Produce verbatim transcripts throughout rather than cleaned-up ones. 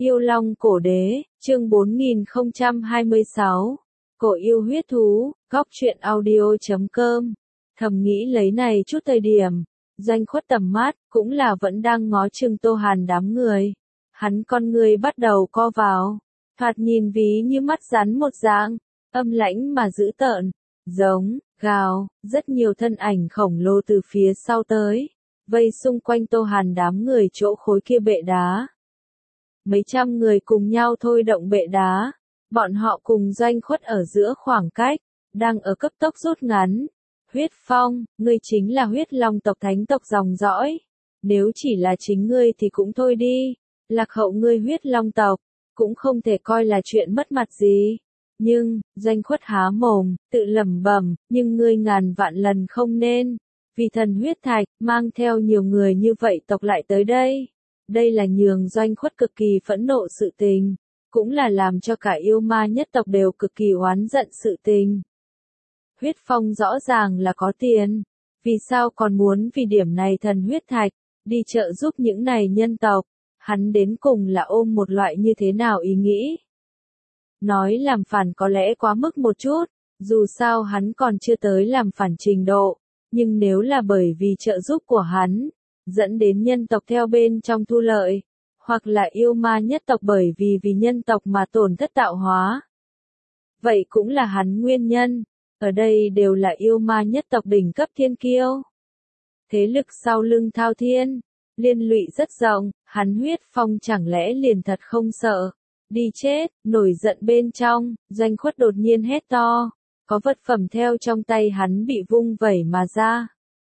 Yêu Long Cổ Đế, chương bốn nghìn không trăm hai mươi sáu. Cổ yêu huyết thú, góc truyện audio chấm com. Thầm nghĩ lấy này chút thời điểm, Doanh Khuất tầm mắt, cũng là vẫn đang ngó chừng Tô Hàn đám người. Hắn con người bắt đầu co vào, thoạt nhìn ví như mắt rắn một dạng, âm lãnh mà dữ tợn, giống, gào, rất nhiều thân ảnh khổng lồ từ phía sau tới, vây xung quanh Tô Hàn đám người chỗ khối kia bệ đá. Mấy trăm người cùng nhau thôi động bệ đá, bọn họ cùng Doanh Khuất ở giữa khoảng cách, đang ở cấp tốc rút ngắn. Huyết Phong, ngươi chính là huyết long tộc thánh tộc dòng dõi. Nếu chỉ là chính ngươi thì cũng thôi đi, lạc hậu ngươi huyết long tộc, cũng không thể coi là chuyện mất mặt gì. Nhưng, Doanh Khuất há mồm, tự lẩm bẩm, nhưng ngươi ngàn vạn lần không nên, vì thần huyết thạch, mang theo nhiều người như vậy tộc lại tới đây. Đây là nhường Doanh Khuất cực kỳ phẫn nộ sự tình, cũng là làm cho cả yêu ma nhất tộc đều cực kỳ oán giận sự tình. Huyết Phong rõ ràng là có tiền, vì sao còn muốn vì điểm này thần huyết thạch, đi trợ giúp những này nhân tộc, hắn đến cùng là ôm một loại như thế nào ý nghĩ. Nói làm phản có lẽ quá mức một chút, dù sao hắn còn chưa tới làm phản trình độ, nhưng nếu là bởi vì trợ giúp của hắn, dẫn đến nhân tộc theo bên trong thu lợi, hoặc là yêu ma nhất tộc bởi vì vì nhân tộc mà tổn thất tạo hóa. Vậy cũng là hắn nguyên nhân, ở đây đều là yêu ma nhất tộc đỉnh cấp thiên kiêu. Thế lực sau lưng Thao Thiên, liên lụy rất rộng, hắn Huyết Phong chẳng lẽ liền thật không sợ, đi chết, nổi giận bên trong, Doanh Khuất đột nhiên hét to, có vật phẩm theo trong tay hắn bị vung vẩy mà ra.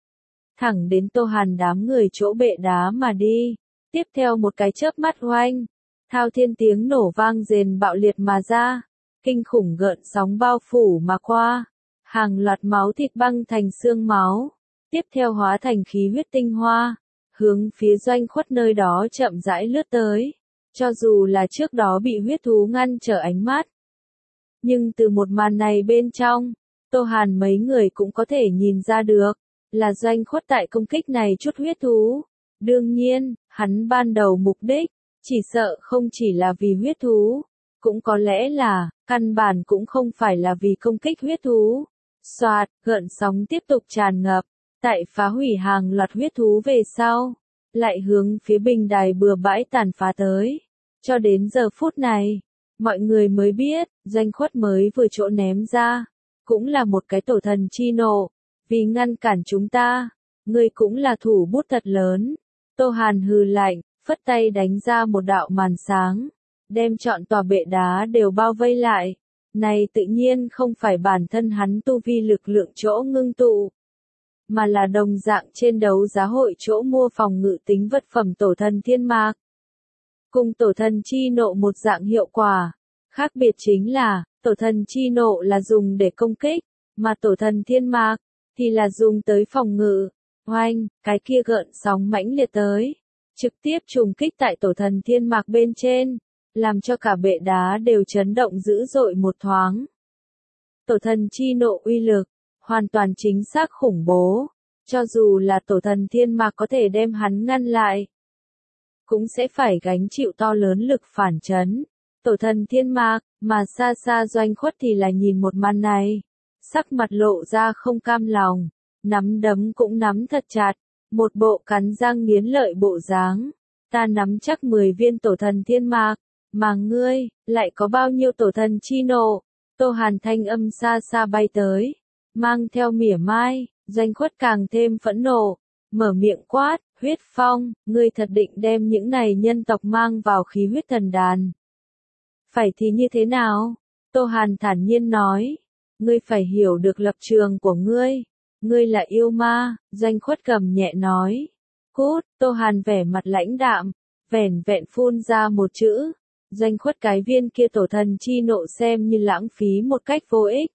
Thẳng đến Tô Hàn đám người chỗ bệ đá mà đi, tiếp theo một cái chớp mắt oanh, Thao Thiên tiếng nổ vang rền bạo liệt mà ra, kinh khủng gợn sóng bao phủ mà qua, hàng loạt máu thịt băng thành xương máu, tiếp theo hóa thành khí huyết tinh hoa, hướng phía Doanh Khuất nơi đó chậm rãi lướt tới, cho dù là trước đó bị huyết thú ngăn trở ánh mắt. Nhưng từ một màn này bên trong, Tô Hàn mấy người cũng có thể nhìn ra được, là Doanh Khuất tại công kích này chút huyết thú. Đương nhiên, hắn ban đầu mục đích, chỉ sợ không chỉ là vì huyết thú, cũng có lẽ là, căn bản cũng không phải là vì công kích huyết thú. Soạt, gợn sóng tiếp tục tràn ngập, tại phá hủy hàng loạt huyết thú về sau, lại hướng phía bình đài bừa bãi tàn phá tới. Cho đến giờ phút này, mọi người mới biết, Doanh Khuất mới vừa chỗ ném ra, cũng là một cái tổ thần chi nộ. Vì ngăn cản chúng ta, ngươi cũng là thủ bút thật lớn. Tô Hàn hừ lạnh, phất tay đánh ra một đạo màn sáng, đem trọn tòa bệ đá đều bao vây lại. Này tự nhiên không phải bản thân hắn tu vi lực lượng chỗ ngưng tụ, mà là đồng dạng trên đấu giá hội chỗ mua phòng ngự tính vật phẩm tổ thần thiên mạc. Cùng tổ thần chi nộ một dạng hiệu quả, khác biệt chính là, tổ thần chi nộ là dùng để công kích, mà tổ thần thiên mạc thì là dùng tới phòng ngự. Oanh, cái kia gợn sóng mãnh liệt tới, trực tiếp trùng kích tại tổ thần thiên mạc bên trên, làm cho cả bệ đá đều chấn động dữ dội một thoáng. Tổ thần chi nộ uy lực, hoàn toàn chính xác khủng bố, cho dù là tổ thần thiên mạc có thể đem hắn ngăn lại, cũng sẽ phải gánh chịu to lớn lực phản chấn. Tổ thần thiên mạc, mà xa xa Doanh Khuất thì là nhìn một màn này, sắc mặt lộ ra không cam lòng, nắm đấm cũng nắm thật chặt, một bộ cắn răng nghiến lợi bộ dáng. Ta nắm chắc mười viên tổ thần thiên mạc, mà ngươi, lại có bao nhiêu tổ thần chi nộ? Tô Hàn thanh âm xa xa bay tới, mang theo mỉa mai. Doanh Khuất càng thêm phẫn nộ, mở miệng quát, Huyết Phong, ngươi thật định đem những này nhân tộc mang vào khí huyết thần đàn. Phải thì như thế nào? Tô Hàn thản nhiên nói, ngươi phải hiểu được lập trường của ngươi, ngươi là yêu ma. Doanh Khuất gầm nhẹ nói, cút. Tô Hàn vẻ mặt lãnh đạm, vẻn vẹn phun ra một chữ. Doanh Khuất cái viên kia tổ thần chi nộ xem như lãng phí một cách vô ích,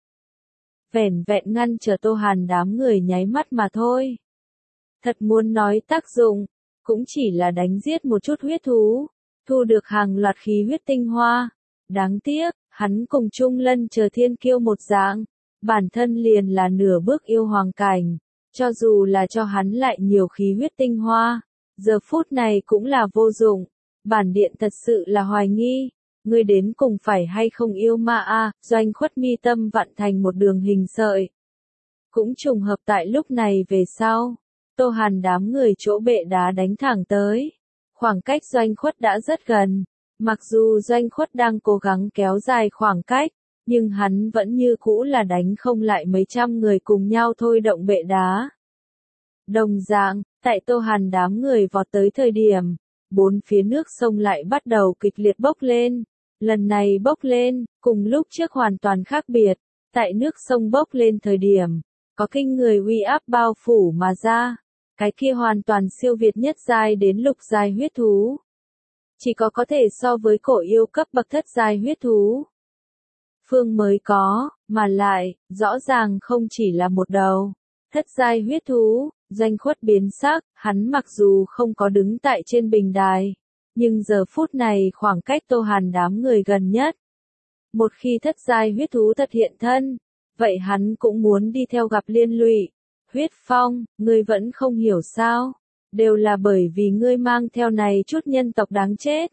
vẻn vẹn ngăn trở Tô Hàn đám người nháy mắt mà thôi. Thật muốn nói tác dụng, cũng chỉ là đánh giết một chút huyết thú, thu được hàng loạt khí huyết tinh hoa. Đáng tiếc, hắn cùng Trung Lân chờ thiên kiêu một dạng, bản thân liền là nửa bước yêu hoàng cảnh, cho dù là cho hắn lại nhiều khí huyết tinh hoa, giờ phút này cũng là vô dụng. Bản điện thật sự là hoài nghi, ngươi đến cùng phải hay không yêu ma a? Doanh Khuất mi tâm vặn thành một đường hình sợi. Cũng trùng hợp tại lúc này về sau, Tô Hàn đám người chỗ bệ đá đánh thẳng tới. Khoảng cách Doanh Khuất đã rất gần, mặc dù Doanh Khuất đang cố gắng kéo dài khoảng cách, nhưng hắn vẫn như cũ là đánh không lại mấy trăm người cùng nhau thôi động bệ đá. Đồng dạng, tại Tô Hàn đám người vọt tới thời điểm, bốn phía nước sông lại bắt đầu kịch liệt bốc lên. Lần này bốc lên, cùng lúc trước hoàn toàn khác biệt, tại nước sông bốc lên thời điểm, có kinh người uy áp bao phủ mà ra. Cái kia hoàn toàn siêu việt nhất giai đến lục giai huyết thú. Chỉ có có thể so với cổ yêu cấp bậc thất giai huyết thú. Phương mới có, mà lại, rõ ràng không chỉ là một đầu. Thất giai huyết thú, Doanh Khuất biến sắc, hắn mặc dù không có đứng tại trên bình đài, nhưng giờ phút này khoảng cách Tô Hàn đám người gần nhất. Một khi thất giai huyết thú thật hiện thân, vậy hắn cũng muốn đi theo gặp liên lụy. Huyết Phong, ngươi vẫn không hiểu sao, đều là bởi vì ngươi mang theo này chút nhân tộc đáng chết.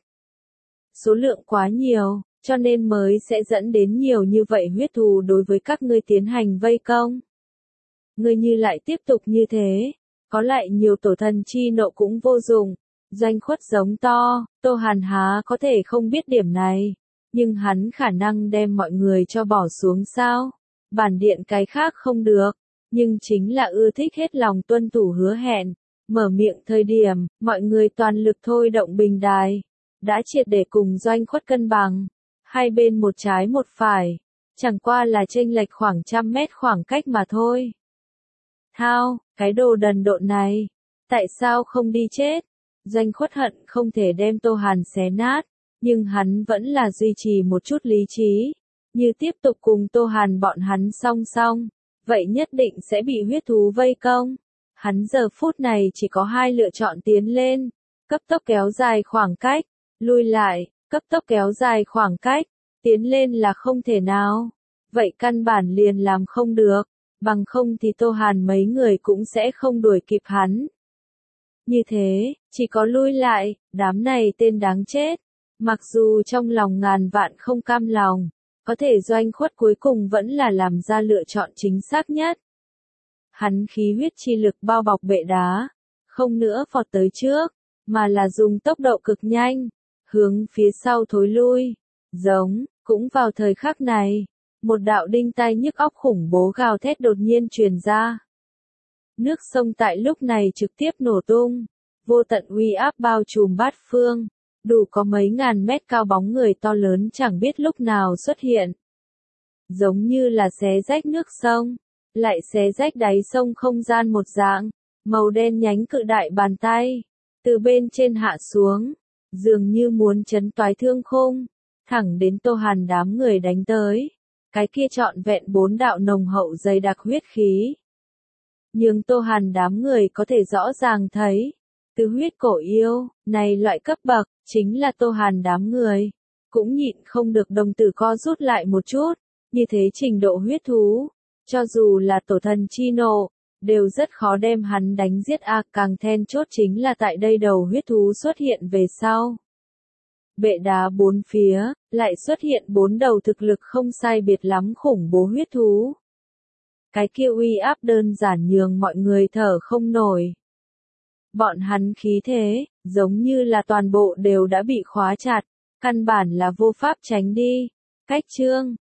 Số lượng quá nhiều, cho nên mới sẽ dẫn đến nhiều như vậy huyết thú đối với các ngươi tiến hành vây công. Ngươi như lại tiếp tục như thế, có lại nhiều tổ thần chi nộ cũng vô dụng. Doanh Khuất giống to, Tô Hàn há có thể không biết điểm này, nhưng hắn khả năng đem mọi người cho bỏ xuống sao? Bản điện cái khác không được, nhưng chính là ưa thích hết lòng tuân thủ hứa hẹn. Mở miệng thời điểm, mọi người toàn lực thôi động bình đài, đã triệt để cùng Doanh Khuất cân bằng, hai bên một trái một phải, chẳng qua là chênh lệch khoảng trăm mét khoảng cách mà thôi. Thao, cái đồ đần độn này, tại sao không đi chết? Doanh Khuất hận không thể đem Tô Hàn xé nát, nhưng hắn vẫn là duy trì một chút lý trí, như tiếp tục cùng Tô Hàn bọn hắn song song, vậy nhất định sẽ bị huyết thú vây công. Hắn giờ phút này chỉ có hai lựa chọn: tiến lên, cấp tốc kéo dài khoảng cách, lui lại, cấp tốc kéo dài khoảng cách, tiến lên là không thể nào. Vậy căn bản liền làm không được, bằng không thì Tô Hàn mấy người cũng sẽ không đuổi kịp hắn. Như thế, chỉ có lui lại, đám này tên đáng chết. Mặc dù trong lòng ngàn vạn không cam lòng, có thể Doanh Khuất cuối cùng vẫn là làm ra lựa chọn chính xác nhất. Hắn khí huyết chi lực bao bọc bệ đá, không nữa vọt tới trước, mà là dùng tốc độ cực nhanh, hướng phía sau thối lui. Giống, cũng vào thời khắc này, một đạo đinh tai nhức óc khủng bố gào thét đột nhiên truyền ra. Nước sông tại lúc này trực tiếp nổ tung, vô tận uy áp bao trùm bát phương, đủ có mấy ngàn mét cao bóng người to lớn chẳng biết lúc nào xuất hiện. Giống như là xé rách nước sông, lại xé rách đáy sông không gian một dạng, màu đen nhánh cự đại bàn tay, từ bên trên hạ xuống, dường như muốn chấn toái thương khung, thẳng đến Tô Hàn đám người đánh tới. Cái kia trọn vẹn bốn đạo nồng hậu dày đặc huyết khí. Nhưng Tô Hàn đám người có thể rõ ràng thấy, từ huyết cổ yêu, này loại cấp bậc, chính là Tô Hàn đám người. Cũng nhịn không được đồng tử co rút lại một chút, như thế trình độ huyết thú, cho dù là tổ thần chi nộ, đều rất khó đem hắn đánh giết a. Càng then chốt chính là tại đây đầu huyết thú xuất hiện về sau. Bệ đá bốn phía, lại xuất hiện bốn đầu thực lực không sai biệt lắm khủng bố huyết thú. Cái kia uy áp đơn giản nhường mọi người thở không nổi. Bọn hắn khí thế, giống như là toàn bộ đều đã bị khóa chặt, căn bản là vô pháp tránh đi. Cách chương,